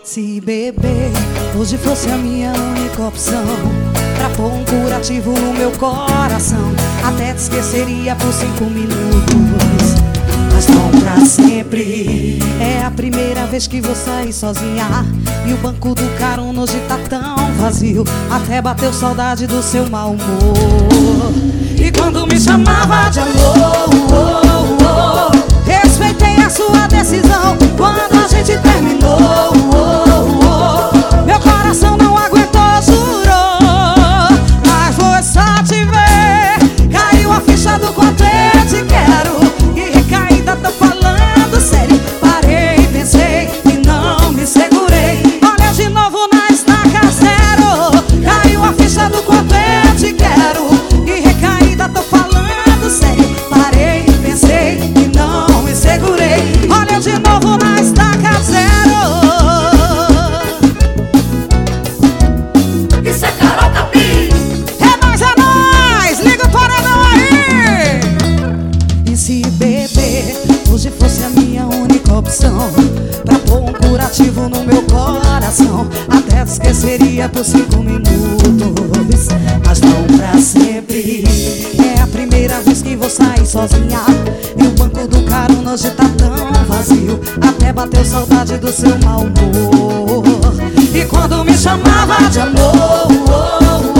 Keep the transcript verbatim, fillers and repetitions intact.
Se beber hoje fosse a minha única opção, pra pôr um curativo no meu coração, até te esqueceria por cinco minutos, mas não pra sempre. É a primeira vez que vou sair sozinha e o banco do carona hoje tá tão vazio, até bateu saudade do seu mau humor. E quando me chamava de amor, oh, oh, oh, respeitei a sua decisão quando a gente terminou, oh, oh, meu coração não aguentou, jurou, mas foi só te ver, caiu a ficha do quanto eu te quero. E recaída, tô falando sério, parei, pensei e não me segurei. Olha de novo na estaca zero, caiu a ficha do quanto eu te quero. E recaída, tô falando sério, parei, pensei e não me segurei. Olha de novo na estaca zero. Isso é Carol Capim. É nóis, é nóis, liga o paredão aí. E se beber hoje fosse a minha única opção, pra pôr um curativo no meu coração, até te esqueceria por cinco minutos, mas não pra sempre. É a primeira vez que vou sair sozinha e o banco do carona hoje tá tão vazio, até bateu saudade do seu mau humor. E quando me chamava de amor, oh, oh,